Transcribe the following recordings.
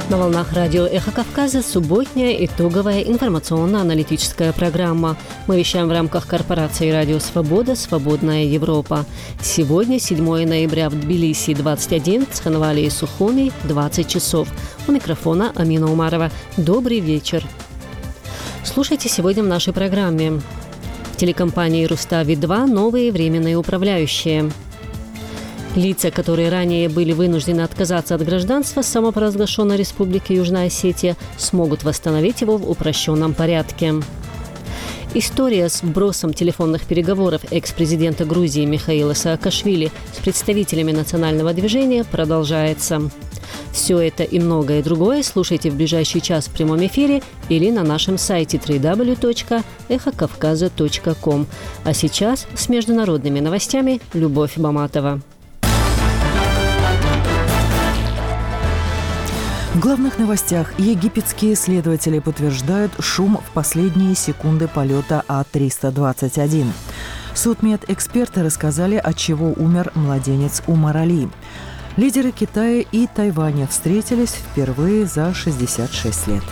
На волнах радио «Эхо Кавказа» субботняя итоговая информационно-аналитическая программа. Мы вещаем в рамках корпорации «Радио Свобода. Свободная Европа». Сегодня 7 ноября в Тбилиси 21, в Цхинвале и Сухуми 20 часов. У микрофона Амина Умарова. Добрый вечер. Слушайте сегодня в нашей программе. В телекомпании «Рустави-2» новые временные управляющие. Лица, которые ранее были вынуждены отказаться от гражданства самопровозглашенной Республики Южная Осетия, смогут восстановить его в упрощенном порядке. История с вбросом телефонных переговоров экс-президента Грузии Михаила Саакашвили с представителями национального движения продолжается. Все это и многое другое слушайте в ближайший час в прямом эфире или на нашем сайте www.эхокавказа.ком. А сейчас с международными новостями Любовь Баматова. В главных новостях египетские следователи подтверждают шум в последние секунды полета А-321. Судмедэксперты рассказали, от чего умер младенец Умар Али. Лидеры Китая и Тайваня встретились впервые за 66 лет.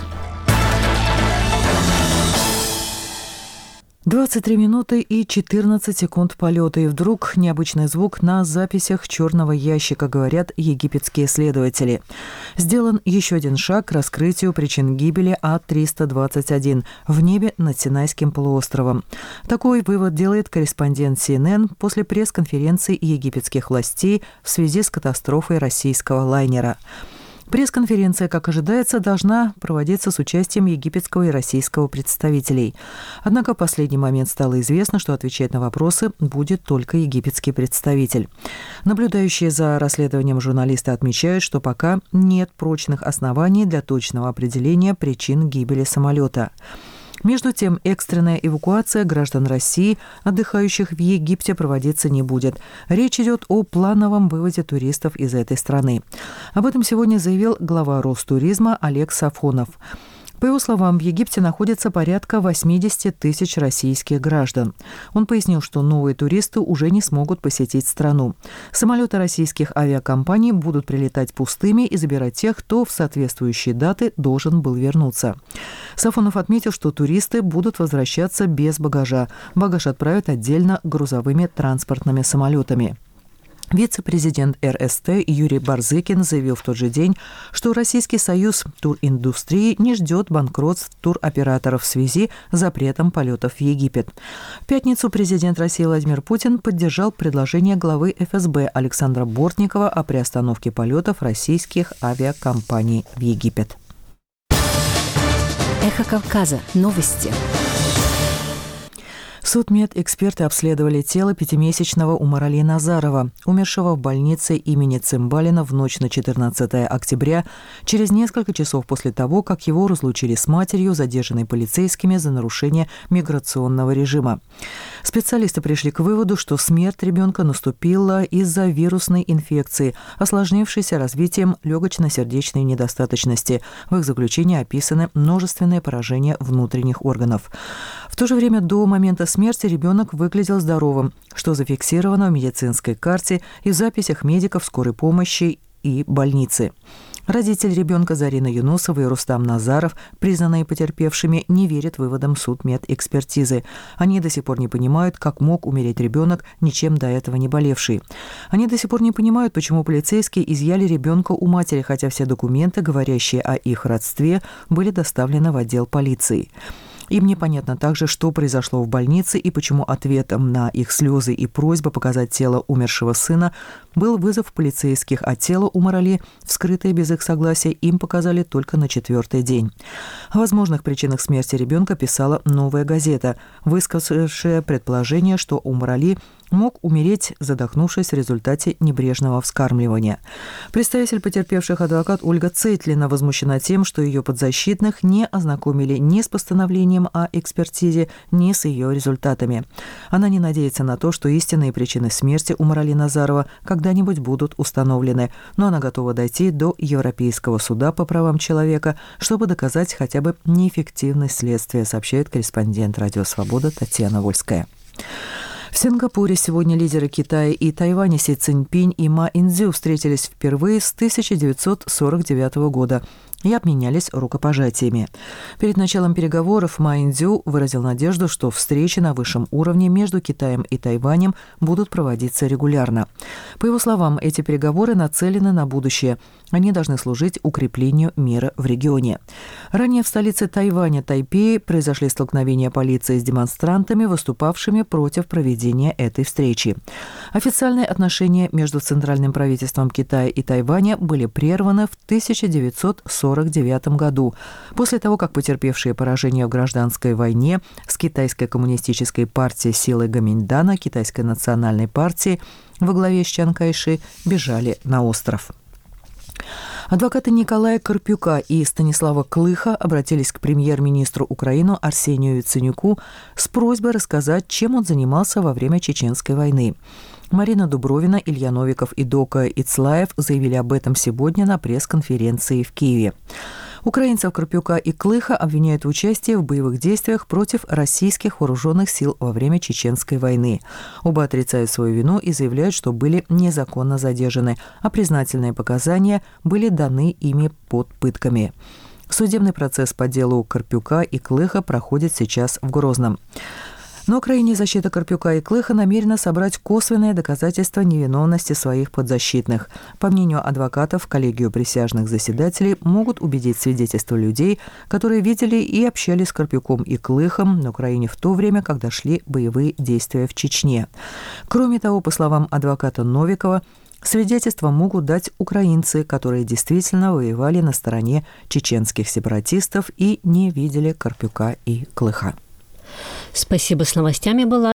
23 минуты и 14 секунд полета, и вдруг необычный звук на записях черного ящика, говорят египетские следователи. Сделан еще один шаг к раскрытию причин гибели А-321 в небе над Синайским полуостровом. Такой вывод делает корреспондент CNN после пресс-конференции египетских властей в связи с катастрофой российского лайнера. Пресс-конференция, как ожидается, должна проводиться с участием египетского и российского представителей. Однако в последний момент стало известно, что отвечать на вопросы будет только египетский представитель. Наблюдающие за расследованием журналисты отмечают, что пока нет прочных оснований для точного определения причин гибели самолета. Между тем, экстренная эвакуация граждан России, отдыхающих в Египте, проводиться не будет. Речь идет о плановом вывозе туристов из этой страны. Об этом сегодня заявил глава Ростуризма Олег Сафонов. По его словам, в Египте находится порядка 80 тысяч российских граждан. Он пояснил, что новые туристы уже не смогут посетить страну. Самолеты российских авиакомпаний будут прилетать пустыми и забирать тех, кто в соответствующие даты должен был вернуться. Сафонов отметил, что туристы будут возвращаться без багажа. Багаж отправят отдельно грузовыми транспортными самолетами. Вице-президент РСТ Юрий Барзыкин заявил в тот же день, что Российский союз туриндустрии не ждет банкротств туроператоров в связи с запретом полетов в Египет. В пятницу президент России Владимир Путин поддержал предложение главы ФСБ Александра Бортникова о приостановке полетов российских авиакомпаний в Египет. Эхо Кавказа. Новости. Судмедэксперты обследовали тело 5-месячного Умара Али Назарова, умершего в больнице имени Цимбалина в ночь на 14 октября, через несколько часов после того, как его разлучили с матерью, задержанной полицейскими за нарушение миграционного режима. Специалисты пришли к выводу, что смерть ребенка наступила из-за вирусной инфекции, осложнившейся развитием легочно-сердечной недостаточности. В их заключении описаны множественные поражения внутренних органов. В то же время до момента смерти ребенок выглядел здоровым, что зафиксировано в медицинской карте и в записях медиков скорой помощи и больницы. Родители ребенка Зарина Юнусова и Рустам Назаров, признанные потерпевшими, не верят выводам судмедэкспертизы. Они до сих пор не понимают, как мог умереть ребенок, ничем до этого не болевший. Они до сих пор не понимают, почему полицейские изъяли ребенка у матери, хотя все документы, говорящие о их родстве, были доставлены в отдел полиции. Им непонятно также, что произошло в больнице и почему ответом на их слезы и просьбы показать тело умершего сына был вызов полицейских, а тело Умара Али, вскрытое без их согласия, им показали только на 4-й день. О возможных причинах смерти ребенка писала «Новая газета», высказавшая предположение, что Умар Али мог умереть, задохнувшись в результате небрежного вскармливания. Представитель потерпевших адвокат Ольга Цейтлина возмущена тем, что ее подзащитных не ознакомили ни с постановлением о экспертизе, ни с ее результатами. Она не надеется на то, что истинные причины смерти Умара Али Назарова когда-нибудь будут установлены, но она готова дойти до Европейского суда по правам человека, чтобы доказать хотя бы неэффективность следствия, сообщает корреспондент «Радио Свобода» Татьяна Вольская. В Сингапуре сегодня лидеры Китая и Тайваня Си Цзиньпинь и Ма Инцзю встретились впервые с 1949 года. и обменялись рукопожатиями. Перед началом переговоров Ма Ин-дзю выразил надежду, что встречи на высшем уровне между Китаем и Тайванем будут проводиться регулярно. По его словам, эти переговоры нацелены на будущее. Они должны служить укреплению мира в регионе. Ранее в столице Тайваня, Тайпее, произошли столкновения полиции с демонстрантами, выступавшими против проведения этой встречи. Официальные отношения между центральным правительством Китая и Тайваня были прерваны в 1949 году, после того, как потерпевшие поражение в гражданской войне с Китайской коммунистической партией силы Гоминьдана, Китайской национальной партии во главе с Чан Кайши бежали на остров. Адвокаты Николая Карпюка и Станислава Клыха обратились к премьер-министру Украины Арсению Яценюку с просьбой рассказать, чем он занимался во время Чеченской войны. Марина Дубровина, Илья Новиков и Дока Ицлаев заявили об этом сегодня на пресс-конференции в Киеве. Украинцев Карпюка и Клыха обвиняют в участии в боевых действиях против российских вооруженных сил во время Чеченской войны. Оба отрицают свою вину и заявляют, что были незаконно задержаны, а признательные показания были даны ими под пытками. Судебный процесс по делу Карпюка и Клыха проходит сейчас в Грозном. На Украине защита Карпюка и Клыха намерена собрать косвенные доказательства невиновности своих подзащитных. По мнению адвокатов, коллегию присяжных заседателей могут убедить свидетельства людей, которые видели и общались с Карпюком и Клыхом на Украине в то время, когда шли боевые действия в Чечне. Кроме того, по словам адвоката Новикова, свидетельства могут дать украинцы, которые действительно воевали на стороне чеченских сепаратистов и не видели Карпюка и Клыха. Спасибо. С новостями была